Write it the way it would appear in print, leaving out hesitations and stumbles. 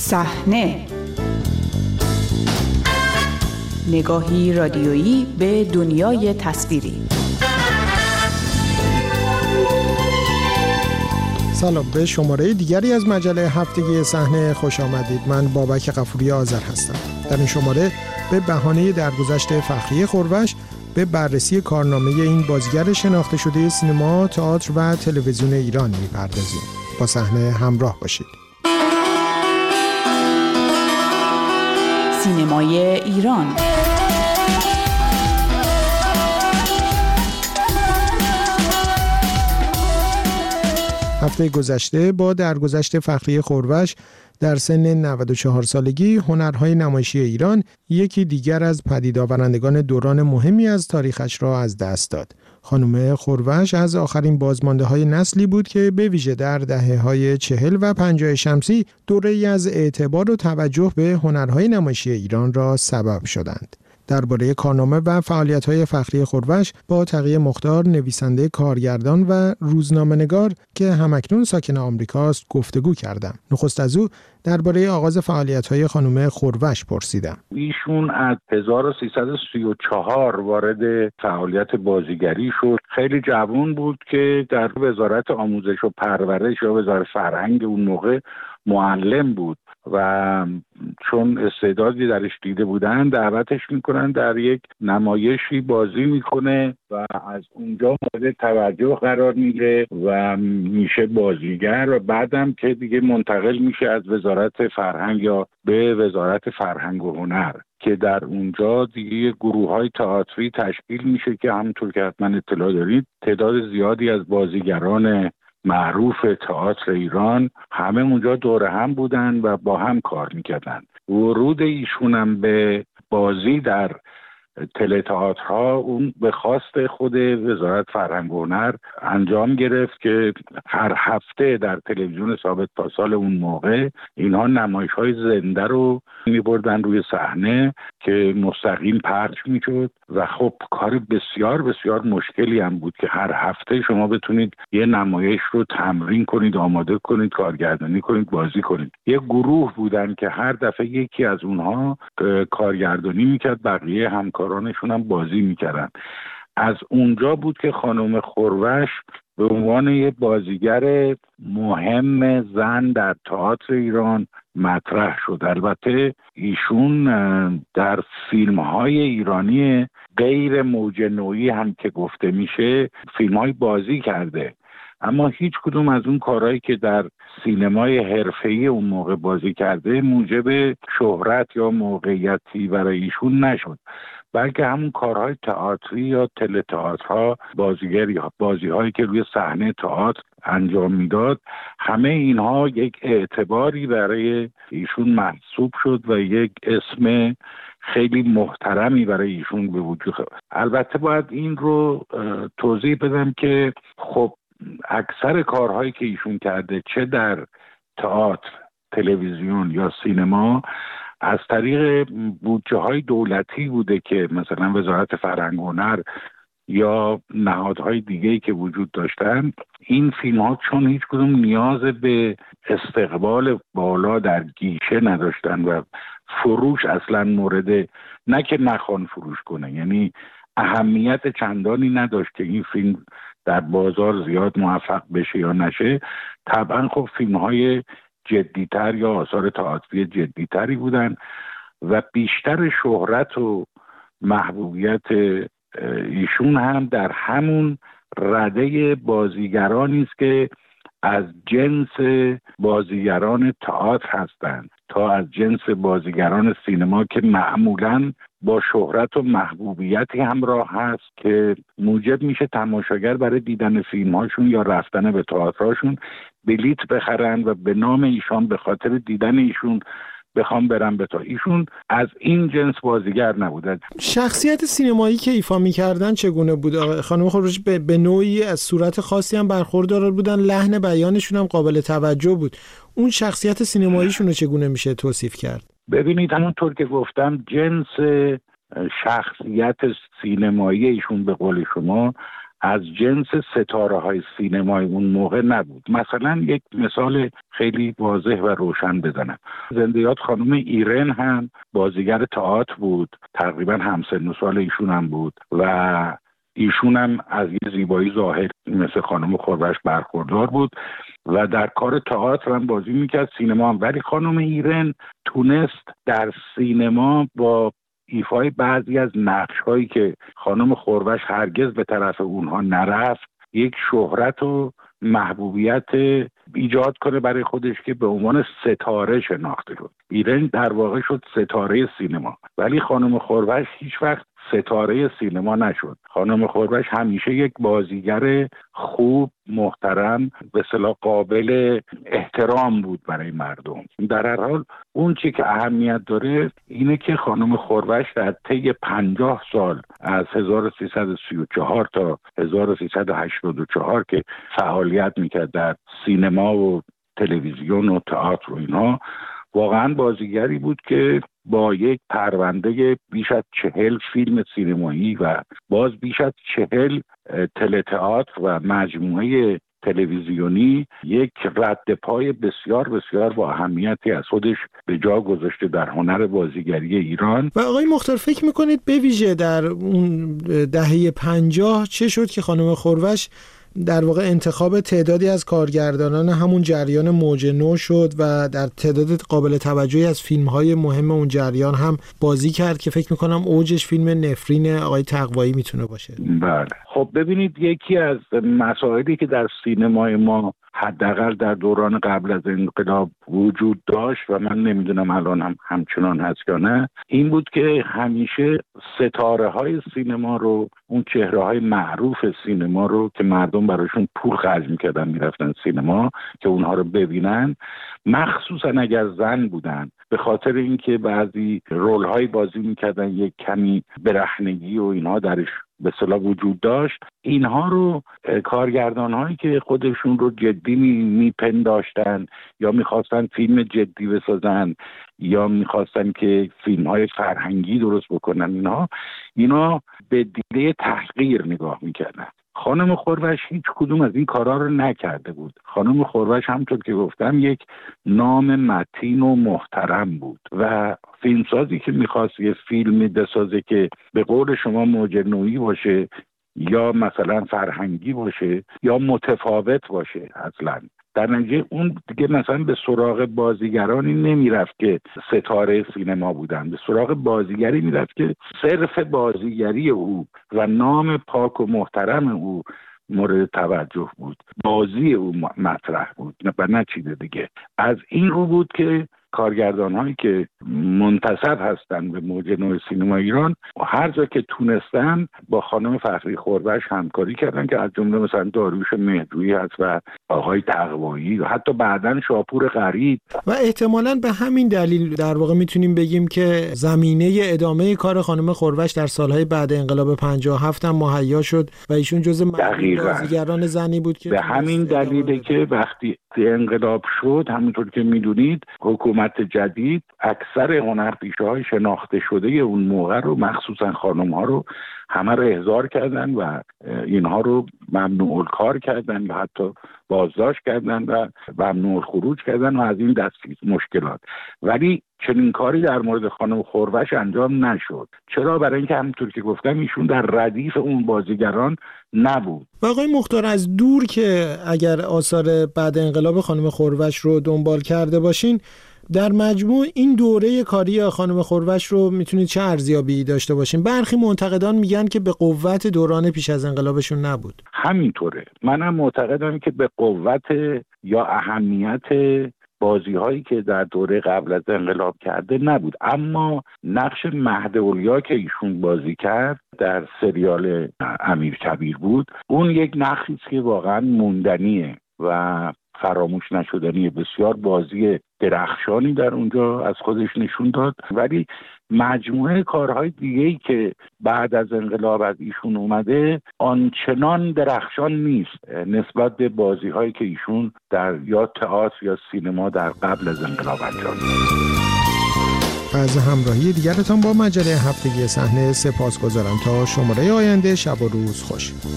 صحنه، نگاهی رادیویی به دنیای تصویری. سلام، به شماره دیگری از مجله هفتگی صحنه خوش آمدید. من بابک غفوری آذر هستم. در این شماره به بهانه درگذشت فخری خورش به بررسی کارنامه این بازیگر شناخته شده سینما، تئاتر و تلویزیون ایران می‌پردازیم. با صحنه همراه باشید. سینمای ایران. هفته گذشته با درگذشت فخری خورش در سن 94 سالگی هنرهای نمایشی ایران یکی دیگر از پدید آورندگان دوران مهمی از تاریخش را از دست داد. خانم خورش از آخرین بازمانده‌های نسلی بود که به ویژه در دهه‌های 40 و 50 شمسی دوره‌ای از اعتبار و توجه به هنرهای نمایشی ایران را سبب شدند. درباره کارنامه و فعالیت‌های فخری خورش با تقی مختار، نویسنده، کارگردان و روزنامه‌نگار که همکنون ساکن آمریکاست گفتگو کردم. نخست از او درباره آغاز فعالیت‌های خانم خورش پرسیدم. ایشون از 1334 وارد فعالیت بازیگری شد. خیلی جوان بود که در وزارت آموزش و پرورش یا وزارت فرهنگ اون موقع معلم بود و چون استعدادی درش دیده بودن دعوتش میکنن، در یک نمایشی بازی میکنه و از اونجا مورد توجه قرار میگیره و میشه بازیگر و بعدم که دیگه منتقل میشه از وزارت فرهنگ یا به وزارت فرهنگ و هنر که در اونجا دیگه گروه‌های تئاتری تشکیل میشه که همونطور که حتما اطلاع دارید تعداد زیادی از بازیگران معروف تئاتر ایران همه اونجا دور هم بودن و با هم کار میکردن. ورود ایشونم به بازی در تئاترها اون به خواست خود وزارت فرهنگ و هنر انجام گرفت که هر هفته در تلویزیون ثابت پاسال اون موقع اینها نمایش‌های زنده رو می‌بردن روی صحنه که مستقیم پخش می‌شد و خب کار بسیار بسیار مشکلی هم بود که هر هفته شما بتونید یه نمایش رو تمرین کنید، آماده کنید، کارگردانی کنید، بازی کنید. یه گروه بودن که هر دفعه یکی از اونها کارگردانی می‌کرد، بقیه همکارانشون هم بازی می‌کردن. از اونجا بود که خانم خورش به عنوان یه بازیگر مهم زن در تئاتر ایران مطرح شد. البته ایشون در فیلم‌های ایرانی غیر موج نویی هم که گفته میشه فیلم‌های بازی کرده، اما هیچ کدوم از اون کارهایی که در سینمای حرفه‌ای اون موقع بازی کرده موجب شهرت یا موقعیتی برای ایشون نشد، بلکه همون کارهای تئاتری یا تئاترها، بازی‌هایی که روی صحنه تئاتر انجام میداد، همه اینها یک اعتباری برای ایشون محسوب شد و یک اسم خیلی محترمی برای ایشون به وجود خورد. البته باید این رو توضیح بدم که خب اکثر کارهایی که ایشون کرده چه در تئاتر، تلویزیون یا سینما از طریق بودجه‌های دولتی بوده که مثلا وزارت فرهنگ و هنر یا نهادهای دیگه‌ای که وجود داشتن این فیلم‌ها چون هیچ کدوم نیاز به استقبال بالا در گیشه نداشتن و فروش اصلا مورد نه که نخوان فروش کنه، یعنی اهمیت چندانی نداشت که این فیلم در بازار زیاد موفق بشه یا نشه. طبعا خب فیلم‌های جدی‌تر یا آثار تئاتری جدی‌تری بودن و بیشتر شهرت و محبوبیت ایشون هم در همون رده بازیگرانی است که از جنس بازیگران تئاتر هستند تا از جنس بازیگران سینما که معمولاً با شهرت و محبوبیتی همراه هست که موجب میشه تماشاگر برای دیدن فیلم‌هاشون یا رفتن به تئاترهاشون بلیت بخرن و به نام ایشان به خاطر دیدن ایشون بخوام برم به ایشون از این جنس بازیگر نبودن. شخصیت سینمایی که ایفا می‌کردن چگونه بود؟ خانم خورش به نوعی از صورت خاصی هم برخوردار بودن، لحن بیانشون هم قابل توجه بود. اون شخصیت سینماییشون رو چگونه میشه توصیف کرد؟ ببینید همونطور که گفتم جنس شخصیت سینمایی ایشون به قول شما از جنس ستاره‌های سینمای اون موقع نبود. مثلا یک مثال خیلی واضح و روشن بزنم. زنده یاد خانم ایرن هم بازیگر تئاتر بود، تقریبا همسن و سال ایشون هم بود و ایشون هم از یه زیبایی ظاهر مثل خانم خوربش برخوردار بود و در کار تئاتر هم بازی میکرد، سینما هم. ولی خانم ایرن تونست در سینما با ایفای بعضی از نقش‌هایی که خانم خوربش هرگز به طرف اونها نرفت، یک شهرت و محبوبیت ایجاد کنه برای خودش که به عنوان ستاره شناخته شد. ایرن در واقع شد ستاره سینما، ولی خانم خوربش هیچ وقت ستاره سینما نشد. خانم خوربش همیشه یک بازیگر خوب، محترم، به اصطلاح قابل احترام بود برای مردم. در هر حال اون چی که اهمیت داره اینه که خانم خوربش در طی 50 سال از 1334 تا 1384 که فعالیت میکرد در سینما و تلویزیون و تئاتر و اینها، واقعا بازیگری بود که با یک پرونده بیش از 40 فیلم سینمایی و باز بیش از 40 تله‌تئاتر و مجموعه تلویزیونی یک رد پای بسیار بسیار با اهمیتی از خودش به جا گذاشته در هنر بازیگری ایران. و آقای مختار فکر میکنید به ویژه در اون دهه 50 چه شد که خانم خوربش در واقع انتخاب تعدادی از کارگردانان همون جریان موج نو شد و در تعداد قابل توجهی از فیلم‌های مهم اون جریان هم بازی کرد که فکر می‌کنم اوجش فیلم نفرین آقای تقوایی میتونه باشه؟ بله. خب ببینید، یکی از مسائلی که در سینمای ما حداقل در دوران قبل از انقلاب وجود داشت و من نمیدونم الان هم همچنان هست یا نه، این بود که همیشه ستاره‌های سینما رو، اون چهره‌های معروف سینما رو که مردم براشون پول خرج می‌کردن میرفتن سینما که اونها رو ببینن، مخصوصا اگر زن بودن، به خاطر اینکه بعضی رول‌های بازی می‌کردن یک کمی برهنگی و اینها درش به اصطلاح وجود داشت، اینها رو کارگردان‌هایی که خودشون رو جدی میپنداشتن یا میخواستن فیلم جدی بسازن یا میخواستن که فیلم‌های فرهنگی درست بکنن، اینا به دیده تحقیر نگاه میکردن. خانم خوربش هیچ کدوم از این کارا رو نکرده بود. خانم خوربش همونطور که گفتم یک نام متین و محترم بود و فیلمسازی که میخواست یه فیلمی بسازه که به قول شما موج نویی باشه یا مثلا فرهنگی باشه یا متفاوت باشه، اصلا در نتیجه اون دیگه مثلا به سراغ بازیگرانی نمیرفت که ستاره سینما بودن، به سراغ بازیگری میرفت که صرف بازیگری او و نام پاک و محترم او مورد توجه بود، بازی او مطرح بود و نه چیز دیگه. از این رو بود که کارگردان هایی که منتسب هستند به موج نو سینما ایران هر جا که تونستن با خانم فخری خوربش همکاری کردن که از جمله مثلا داریوش مهدویی هست و آقای تقوایی و حتی بعداً شاپور غریب. و احتمالاً به همین دلیل در واقع میتونیم بگیم که زمینه ادامه کار خانم خوربش در سالهای بعد انقلاب 57 هم مهیا شد و ایشون جزو بازیگران زنی بود که به همین دلیله که وقتی انقلاب شد، همونطور که میدونید، حکومت جدید اکثر هنرپیشه‌های شناخته شده اون موقع رو، مخصوصا خانم‌ها رو، همه رو احضار کردن و اینها رو ممنوع الکار کردن و حتی بازداشت کردن و ممنوع الخروج کردن و از این دست مشکلات. ولی چنین کاری در مورد خانم خوربش انجام نشد. چرا؟ برای اینکه همونطور که گفتم ایشون در ردیف اون بازیگران نبود. و آقای مختار، از دور که اگر آثار بعد انقلاب خانم خوربش رو دنبال کرده باشین، در مجموع این دوره کاری خانم خوربش رو میتونید چه ارزیابی داشته باشین؟ برخی منتقدان میگن که به قوت دوران پیش از انقلابشون نبود. همینطوره. منم معتقدم که به قوت یا اهمیت بازی هایی که در دوره قبل از انقلاب کرده نبود، اما نقش مهد اولیا که ایشون بازی کرد در سریال امیرکبیر بود، اون یک نقشی که واقعا موندنیه و فراموش نشدنی. بسیار بازی درخشانی در اونجا از خودش نشون داد، ولی مجموعه کارهای دیگه‌ای که بعد از انقلاب از ایشون اومده آنچنان درخشان نیست نسبت به بازی‌هایی که ایشون در یا تئاتر یا سینما در قبل از انقلاب انجام داد. از همراهی دیگرتان با مجله هفتگی صحنه سپاسگزارم. تا شماره آینده، شب و روز خوش.